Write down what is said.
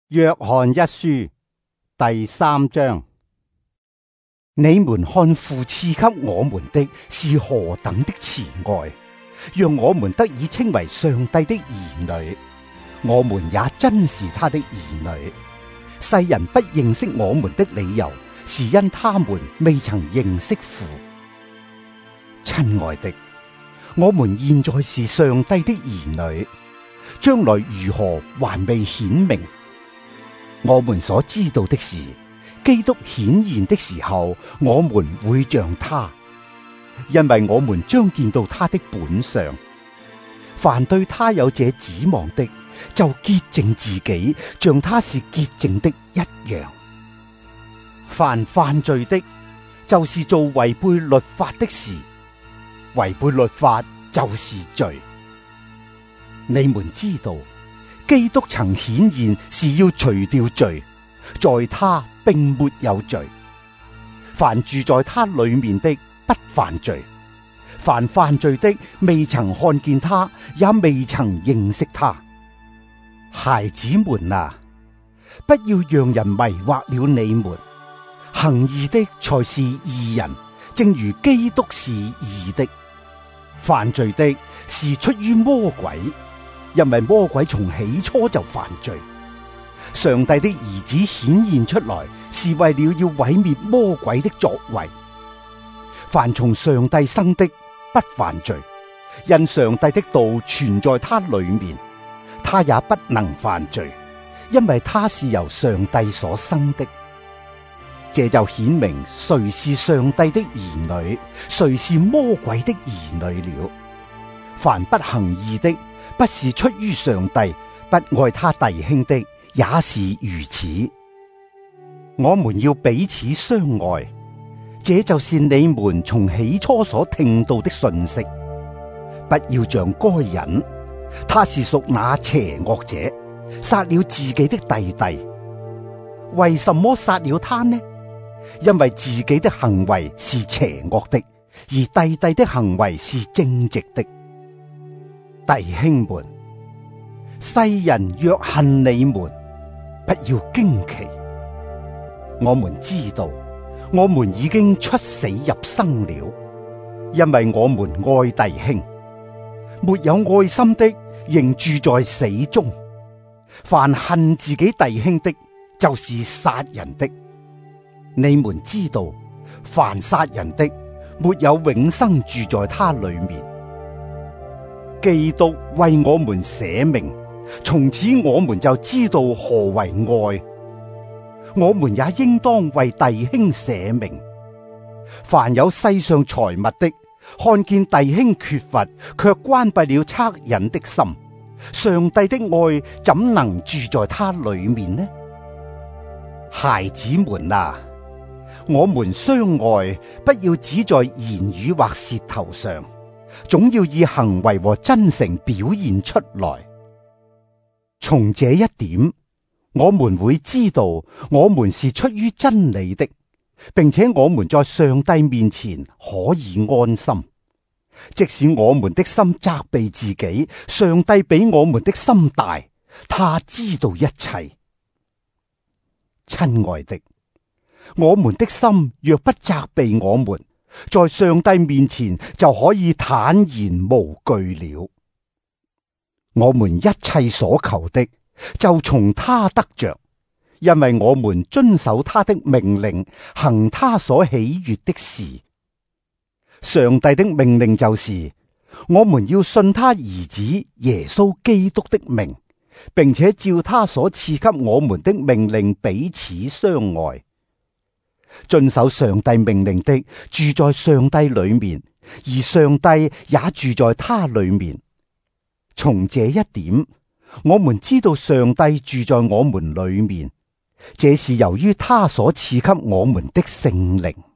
約翰一書第3章。你們看父賜給我們的是何等的慈愛，讓我們得以稱為上帝的兒女。我們也真是他的兒女。世人不認識我們的理由，是因他們未曾認識父。親愛的，我們現在是上帝的兒女，將來如何還未顯明。我們所知道的是，基督顯現的時候，我們會像他，因為我們將見到他的本相。凡對他有這指望的，就潔淨自己，像他是潔淨的一樣。凡犯罪的，就是做違背律法的事，違背律法就是罪。你們知道，基督曾顯現是要除掉罪，在他並沒有罪。凡住在他裏面的不犯罪，凡犯罪的未曾看見他，也未曾認識他。孩子們啊，不要讓人迷惑了你們。行義的才是義人，正如基督是義的。犯罪的是出於魔鬼，因為魔鬼從起初就犯罪。上帝的兒子顯現出來，是為了要毀滅魔鬼的作為。凡從上帝生的不犯罪，因上帝的道存在他裏面，他也不能犯罪，因為他是由上帝所生的。這就顯明誰是上帝的兒女，誰是魔鬼的兒女了。凡不行義的，不是出於上帝，不愛他弟兄的，也是如此。我們要彼此相愛，這就是你們從起初所聽到的信息。不要像該隱，他是屬那邪惡者，殺了自己的弟弟。為什麼殺了他呢？因為自己的行為是邪惡的，而弟弟的行為是正直的。弟兄們，世人若恨你們，不要驚奇。我們知道，我們已經出死入生了，因為我們愛弟兄。沒有愛心的，仍住在死中。凡恨自己弟兄的，就是殺人的。你們知道，凡殺人的，沒有永生住在他裏面。基督為我們捨命，從此我們就知道何為愛。我們也應當為弟兄捨命。凡有世上財物的，看見弟兄缺乏，卻關閉了惻隱的心，上帝的愛怎能住在他裏面呢？孩子們啊，我們相愛，不要只在言語或舌頭上，總要以行為和真誠表現出來。從這一點，我們會知道我們是出於真理的，並且我們在上帝面前可以安心。即使我們的心責備自己，上帝比我們的心大，他知道一切。親愛的，我們的心若不責備我們，在上帝面前就可以坦然無懼了。我們一切所求的，就從他得着，因為我們遵守他的命令，行他所喜悅的事。上帝的命令就是，我們要信他兒子耶穌基督的名，並且照他所賜給我們的命令彼此相愛。遵守上帝命令的，住在上帝裏面，而上帝也住在他裏面。從這一點，我們知道上帝住在我們裏面，這是由於他所賜給我們的聖靈。